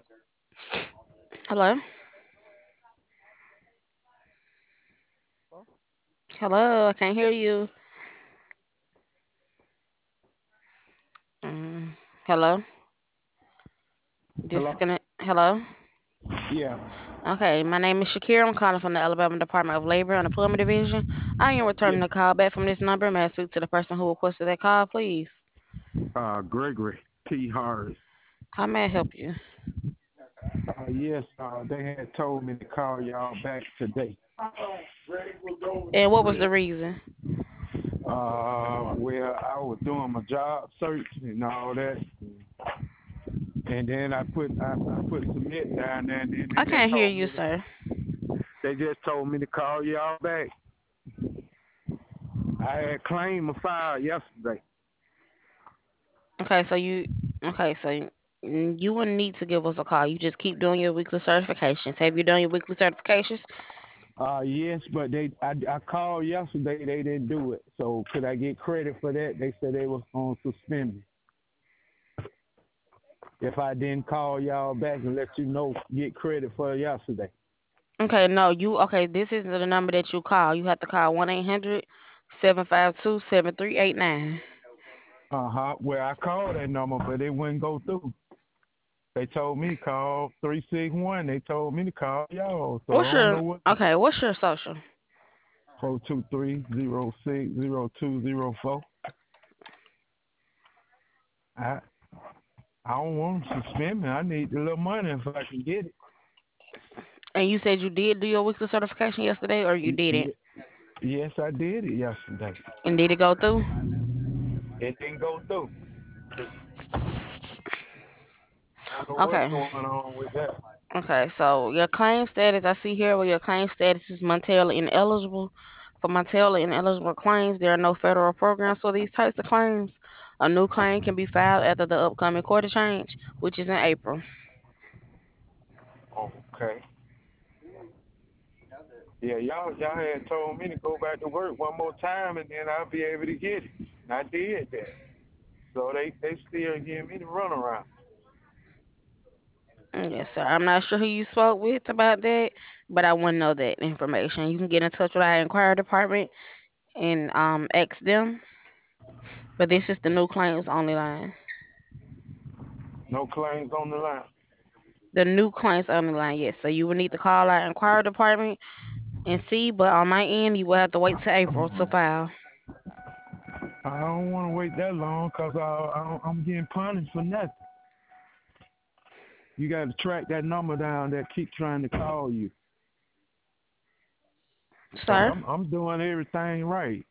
Hello? Hello, I can't hear you. Mm, hello? Hello? Disconnect. Hello? Yeah. Okay, my name is Shakira. I'm calling from the Alabama Department of Labor and Employment Division. I am Yeah. returning the call back from this number. May I speak to the person who requested that call, please? Gregory T. Harris. How may I help you? Yes, they had told me to call y'all back today. And what was the reason? Well, I was doing my job search and all that, and then I put submit down there, and then I they just can't hear told you, me sir. to call y'all back. I had claimed a file yesterday. Okay, you wouldn't need to give us a call. You just keep doing your weekly certifications. Have you done your weekly certifications? Yes, but I called yesterday. They didn't do it. So could I get credit for that? They said they was going to suspend me if I didn't call y'all back and let you know, get credit for yesterday. Okay, no, this isn't the number that you call. You have to call 1-800-752-7389. Well, I called that number, but it wouldn't go through. They told me to call 361. They told me to call y'all, so I don't know what. What's your social? 423-06-0204. I I don't want them to suspend me. I need the little money if I can get And you said you did do your weekly certification yesterday or you it. didn't? Yes, I did it yesterday. And did it go through? It didn't go through. I don't know what's Okay. going on with that. Okay, so your claim status, I see here where your claim status is Montella ineligible. For Montella ineligible claims, there are no federal programs for these types of claims. A new claim can be filed after the upcoming quarter change, which is in April. Okay. Yeah, y'all had told me to go back to work one more time and then I'll be able to get it. And I did that. So they still give me the runaround. Yes, sir. I'm not sure who you spoke with about that, but I want to know that information. You can get in touch with our inquiry department and ask them. But this is the new claims only line. No claims on the line. The new claims only line, yes. So you will need to call our inquiry department and see. But on my end, you will have to wait till April to file. I don't want to wait that long because I'm getting punished for nothing. You got to track that number down that keep trying to call you. Because Sir, I'm doing everything right.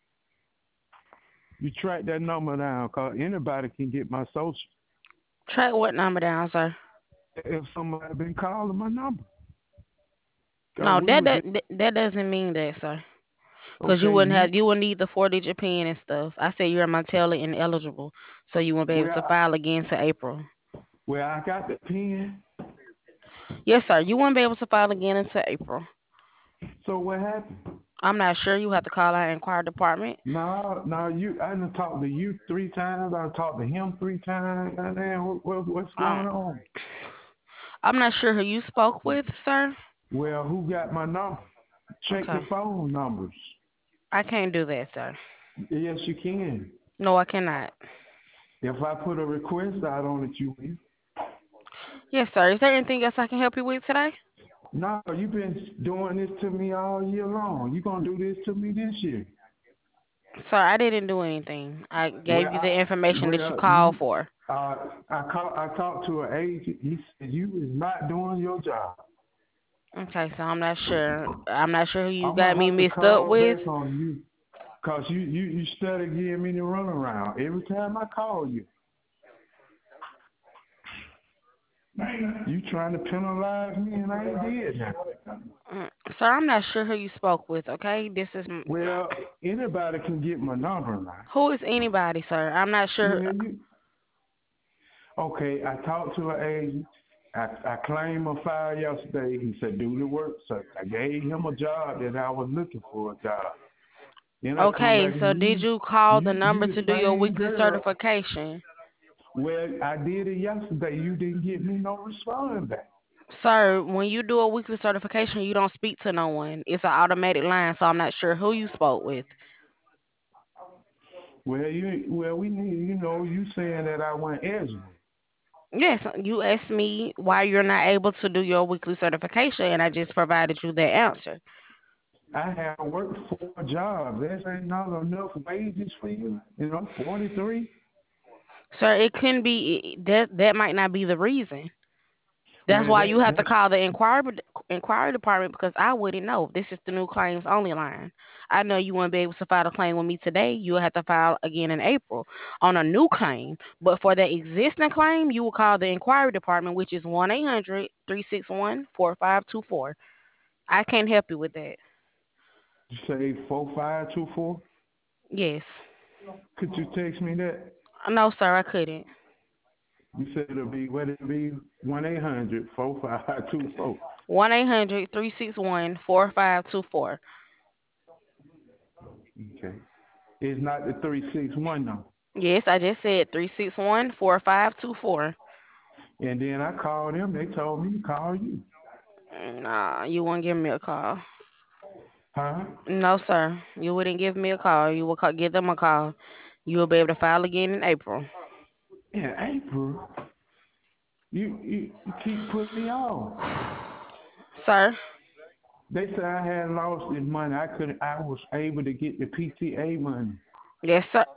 You track that number down because anybody can get my social track what number down, sir? if somebody been calling my number. Cause No, we was that doesn't mean that, sir. Because okay. you would need the 4-digit PIN and stuff. I said you're Montella ineligible, so you won't be able to Well, file again till April. I got the pen. Yes, sir. You won't be able to file again until April. So what happened? I'm not sure. You have to call our inquiry department. No, no, I done talked to you 3 times. I done talked to him 3 times. Goddamn, what's Um, going on? I'm not sure who you spoke with, sir. Well, who got my number? Check Okay. your phone numbers. I can't do that, sir. Yes, you can. No, I cannot. If I put a request out on it, you will. Yes, sir. Is there anything else I can help you with today? No, you've been doing this to me all year long. You gonna do this to me this year? Sir, I didn't do anything. I Well, gave you the information that you called you, for. I talked to an agent. He said you is not doing your job. Okay, so I'm not sure. I'm not sure who you I'm got gonna me have to mixed up call with. back on you, cause you started giving me the runaround every time I call you. You trying to penalize me, and I ain't did that. Sir, I'm not sure who you spoke with. Okay, Well, anybody can get my number now. who is anybody, sir? I'm not sure. Well, you okay? I talked to an agent. I claimed a file yesterday. He said do the work. So I gave him a job that I was looking for a job. Then I come Okay, back so and did you call the you number the to do your same weekly girl. certification? Well, I did it yesterday. You didn't get me no response back. Sir, when you do a weekly certification, you don't speak to no one. It's an automatic line, so I'm not sure who you spoke with. Well, we need, you saying that I went eligible. Yes, you asked me why you're not able to do your weekly certification, and I just provided you that answer. I have worked 4 jobs. That ain't not enough wages for you. 43. Sir, it couldn't be that might not be the reason. That's Well, why you have to that's call the inquiry department because I wouldn't know. This is the new claims only line. I know you wouldn't be able to file a claim with me today. You'll have to file again in April on a new claim. But for the existing claim, you will call the inquiry department, which is 1-800-361-4524. I can't help you with that. you say 4524. Yes. Could you text me that? No, sir, I couldn't. You said it'll be what it be 1-800-4524. 1-800-361-4524. Okay. It's not the 361 number. Yes, I just said 361-4524. And then I called them. They told me to call you. Nah, you won't give me a call. Huh? No, sir. You wouldn't give me a call. You will give them a call. You will be able to file again in April. In April, you keep putting me off. Sir? They said I had lost this money. I was able to get the PTA money. Yes, sir.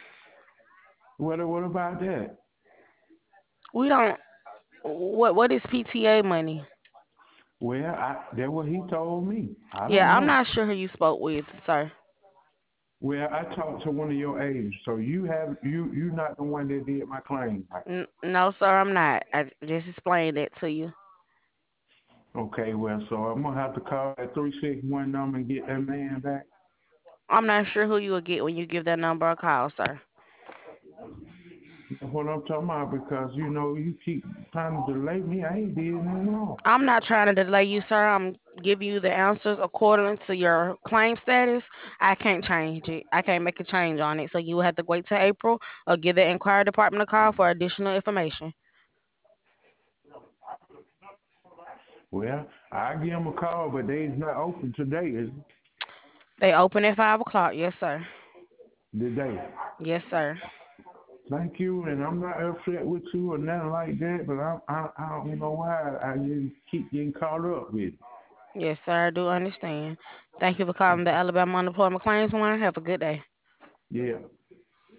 What about that? We don't. What is PTA money? Well, that's what he told me. I don't Yeah, I'm know. not sure who you spoke with, sir. Well, I talked to one of your aides, so you not the one that did my claim. No, sir, I'm not. I just explained that to you. Okay, well, so I'm gonna have to call that 361 number and get that man back. I'm not sure who you will get when you give that number a call, sir. That's what I'm talking about because you keep trying to delay me. I ain't did nothing wrong. I'm not trying to delay you, sir. I'm giving you the answers according to your claim status. I can't change it. I can't make a change on it. So you will have to wait till April or give the inquiry department a call for additional information. Well, I give them a call, but they's not open today, is They open at 5 o'clock. Yes, sir. the day. Yes, sir. Thank you, and I'm not upset with you or nothing like that, but I don't know why I just keep getting caught up with it. Yes, sir. I do understand. Thank you for calling the Alabama Unemployment Claims Line. Have a good day. Yeah.